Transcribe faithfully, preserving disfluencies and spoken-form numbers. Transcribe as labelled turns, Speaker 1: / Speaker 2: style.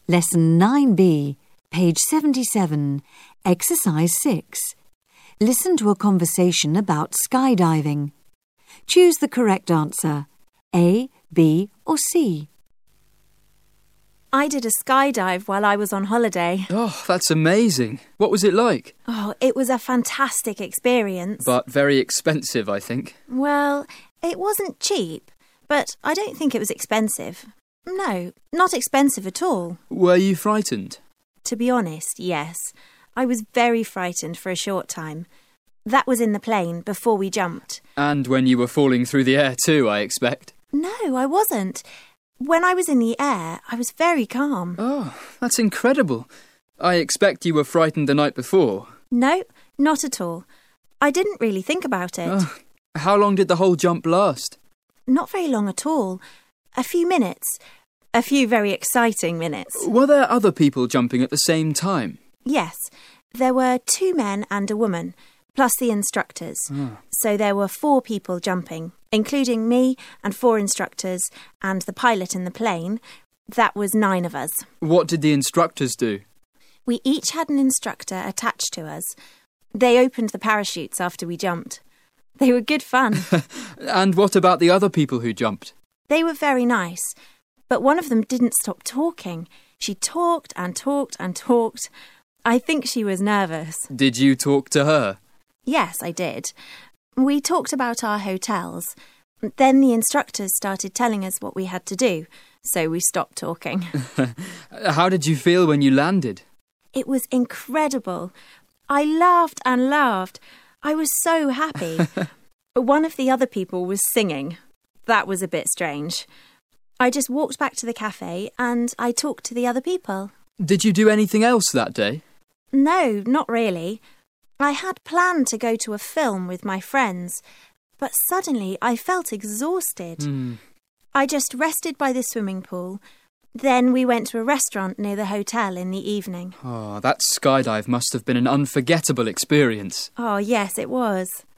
Speaker 1: Lesson nine B, page seventy-seven, Exercise six. Listen to a conversation about skydiving. Choose the correct answer, A, B or C.
Speaker 2: I did a skydive while I was on holiday.
Speaker 3: Oh, that's amazing. What was it like?
Speaker 2: Oh, it was a fantastic experience.
Speaker 3: But very expensive, I think.
Speaker 2: Well, it wasn't cheap, but I don't think it was expensive. No, not expensive at all.
Speaker 3: Were you frightened?
Speaker 2: To be honest, yes. I was very frightened for a short time. That was in the plane before we jumped.
Speaker 3: And when you were falling through the air too, I expect.
Speaker 2: No, I wasn't. When I was in the air, I was very calm.
Speaker 3: Oh, that's incredible. I expect you were frightened the night before.
Speaker 2: No, not at all. I didn't really think about it.
Speaker 3: Oh, how long did the whole jump last?
Speaker 2: Not very long at all. A few minutes. A few very exciting minutes.
Speaker 3: Were there other people jumping at the same time?
Speaker 2: Yes, there were two men and a woman, plus the instructors.
Speaker 3: Oh.
Speaker 2: So there were four people jumping, including me and four instructors and the pilot in the plane. That was nine of us.
Speaker 3: What did the instructors do?
Speaker 2: We each had an instructor attached to us. They opened the parachutes after we jumped. They were good fun.
Speaker 3: And what about the other people who jumped?
Speaker 2: They were very nice, but one of them didn't stop talking. She talked and talked and talked. I think she was nervous.
Speaker 3: Did you talk to her?
Speaker 2: Yes, I did. We talked about our hotels. Then the instructors started telling us what we had to do, so we stopped talking.
Speaker 3: How did you feel when you landed?
Speaker 2: It was incredible. I laughed and laughed. I was so happy. One of the other people was singing. That was a bit strange. I just walked back to the cafe and I talked to the other people.
Speaker 3: Did you do anything else that day?
Speaker 2: No, not really. I had planned to go to a film with my friends, but suddenly I felt exhausted.
Speaker 3: Mm.
Speaker 2: I just rested by the swimming pool. Then we went to a restaurant near the hotel in the evening.
Speaker 3: Oh, that skydive must have been an unforgettable experience.
Speaker 2: Oh, yes, it was.